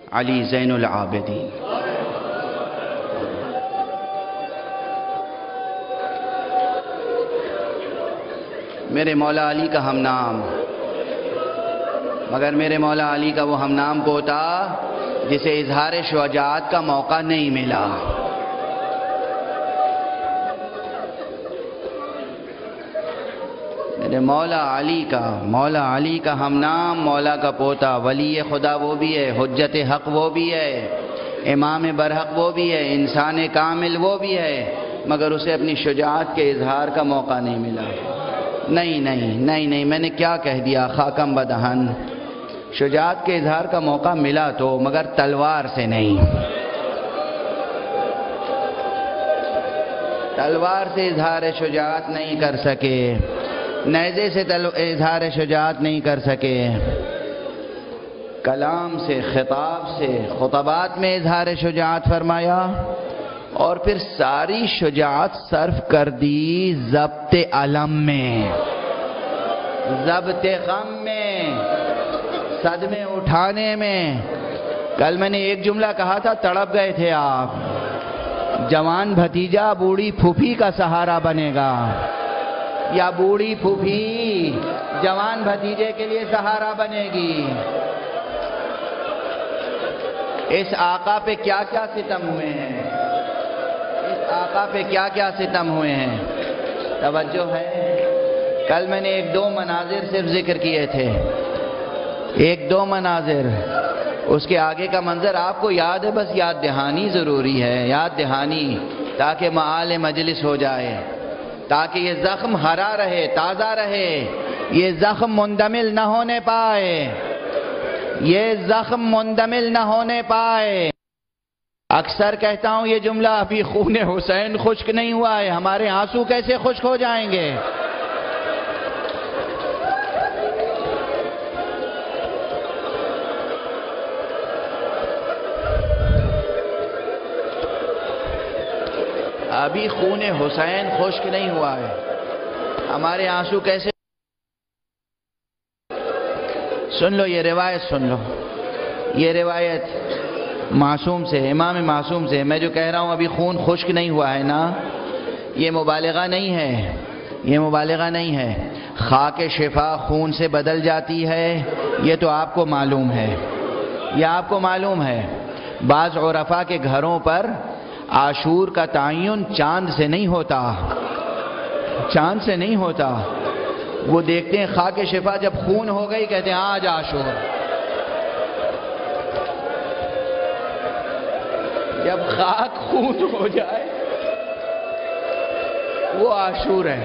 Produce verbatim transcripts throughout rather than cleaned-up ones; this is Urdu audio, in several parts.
علی زین العابدین۔ میرے مولا علی کا ہم نام، مگر میرے مولا علی کا وہ ہم نام پوتا جسے اظہار شجاعت کا موقع نہیں ملا۔ میرے مولا علی کا مولا علی کا ہم نام، مولا کا پوتا، ولی خدا وہ بھی ہے، حجت حق وہ بھی ہے، امام برحق وہ بھی ہے، انسان کامل وہ بھی ہے، مگر اسے اپنی شجاعت کے اظہار کا موقع نہیں ملا۔ نہیں نہیں نہیں نہیں میں نے کیا کہہ دیا خاکم بدہن، شجاعت کے اظہار کا موقع ملا تو، مگر تلوار سے نہیں، تلوار سے اظہار شجاعت نہیں کر سکے، نیزے سے اظہار شجاعت نہیں کر سکے، کلام سے، خطاب سے، خطبات میں اظہار شجاعت فرمایا، اور پھر ساری شجاعت صرف کر دی ضبط علم میں، ضبط غم میں، صدمے اٹھانے میں۔ کل میں نے ایک جملہ کہا تھا، تڑپ گئے تھے آپ، جوان بھتیجا بوڑھی پھوپھی کا سہارا بنے گا، یا بوڑھی پھوپھی جوان بھتیجے کے لیے سہارا بنے گی۔ اس آقا پہ کیا کیا ستم ہوئے ہیں، اس آقا پہ کیا کیا ستم ہوئے ہیں، توجہ ہے۔ کل میں نے ایک دو مناظر صرف ذکر کیے تھے، ایک دو مناظر، اس کے آگے کا منظر آپ کو یاد ہے، بس یاد دہانی ضروری ہے، یاد دہانی، تاکہ معال مجلس ہو جائے، تاکہ یہ زخم ہرا رہے، تازہ رہے، یہ زخم مندمل نہ ہونے پائے، یہ زخم مندمل نہ ہونے پائے۔ اکثر کہتا ہوں یہ جملہ، ابھی خون حسین خشک نہیں ہوا ہے، ہمارے آنسو کیسے خشک ہو جائیں گے؟ ابھی خون حسین خشک نہیں ہوا ہے، ہمارے آنسو کیسے؟ سن لو یہ روایت، سن لو یہ روایت معصوم سے، امام معصوم سے۔ میں جو کہہ رہا ہوں ابھی خون خشک نہیں ہوا ہے نا، یہ مبالغہ نہیں ہے، یہ مبالغہ نہیں ہے۔ خاک شفا خون سے بدل جاتی ہے، یہ تو آپ کو معلوم ہے، یہ آپ کو معلوم ہے۔ بعض عرفاء کے گھروں پر عاشور کا تعین چاند سے نہیں ہوتا، چاند سے نہیں ہوتا، وہ دیکھتے ہیں خاک شفا جب خون ہو گئی کہتے ہیں آج عاشور، جب خاک خون ہو جائے وہ عاشور ہے۔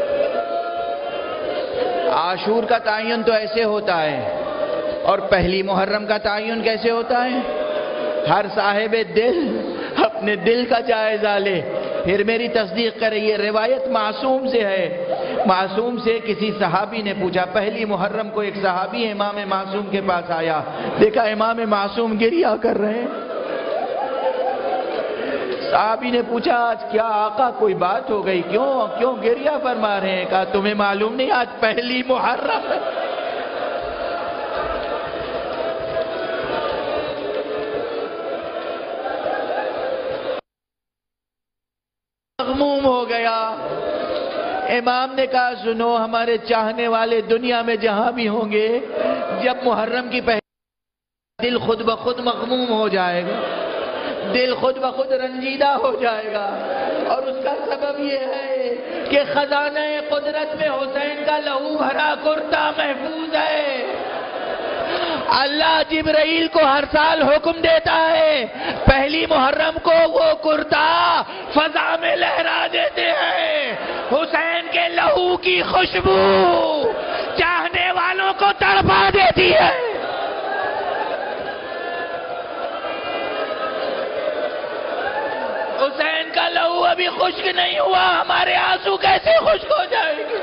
عاشور کا تعین تو ایسے ہوتا ہے، اور پہلی محرم کا تعین کیسے ہوتا ہے؟ ہر صاحب دل اپنے دل کا جائزہ لے، پھر میری تصدیق کرے۔ یہ روایت معصوم سے ہے، معصوم سے کسی صحابی نے پوچھا، پہلی محرم کو ایک صحابی امام معصوم کے پاس آیا، دیکھا امام معصوم گریہ کر رہے ہیں۔ صحابی نے پوچھا آج کیا آقا کوئی بات ہو گئی، کیوں کیوں گریہ فرما رہے ہیں؟ کہا تمہیں معلوم نہیں آج پہلی محرم ہے۔ مغموم ہو گیا۔ امام نے کہا سنو، ہمارے چاہنے والے دنیا میں جہاں بھی ہوں گے، جب محرم کی پہلی دل خود بخود مغموم ہو جائے گا، دل خود بخود رنجیدہ ہو جائے گا، اور اس کا سبب یہ ہے کہ خزانہ قدرت میں حسین کا لہو بھرا کرتا محفوظ ہے۔ اللہ جبرائیل کو ہر سال حکم دیتا ہے، پہلی محرم کو وہ کرتا فضا میں لہرا دیتے ہیں۔ حسین کے لہو کی خوشبو چاہنے والوں کو تڑپا دیتی ہے۔ حسین کا لہو ابھی خشک نہیں ہوا، ہمارے آنسو کیسے خشک ہو جائیں گے؟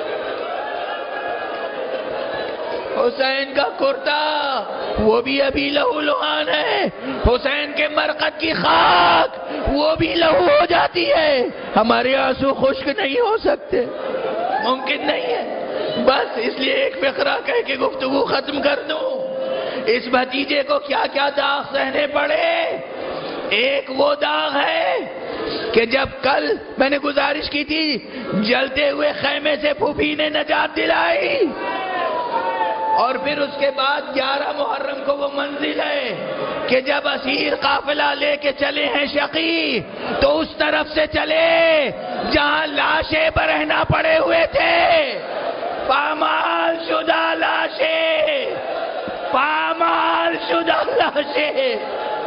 حسین کا کرتا وہ بھی ابھی لہو لہان ہے، حسین کے مرقد کی خاک وہ بھی لہو ہو جاتی ہے، ہمارے آنسو خشک نہیں ہو سکتے، ممکن نہیں ہے۔ بس اس لیے ایک فقرہ کہہ کے گفتگو ختم کر دوں۔ اس بھتیجے کو کیا کیا داغ سہنے پڑے. ایک وہ داغ ہے کہ جب کل میں نے گزارش کی تھی جلتے ہوئے خیمے سے پھوپھی نے نجات دلائی، اور پھر اس کے بعد گیارہ محرم کو وہ منزل ہے کہ جب اسیر قافلہ لے کے چلے ہیں شقی تو اس طرف سے چلے جہاں لاشیں برہنہ پڑے ہوئے تھے. پامال شدہ لاشیں، پامال شدہ لاشیں.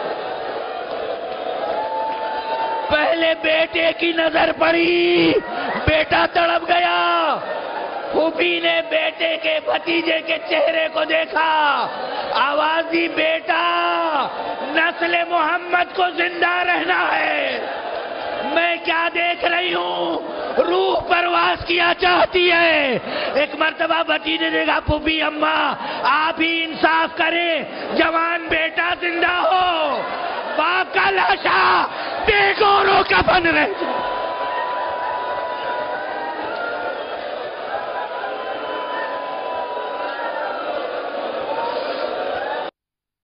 پہلے بیٹے کی نظر پڑی، بیٹا تڑپ گیا. پھوپھی نے بیٹے کے بھتیجے کے چہرے کو دیکھا، آواز دی، بیٹا نسل محمد کو زندہ رہنا ہے. میں کیا دیکھ رہی ہوں؟ روح پرواز کیا چاہتی ہے. ایک مرتبہ بھتیجے نے کہا پھوپھی اماں آپ ہی انصاف کریں، جوان بیٹا زندہ ہو، باپ کا لاشا بے گورو کفن رہ جائے.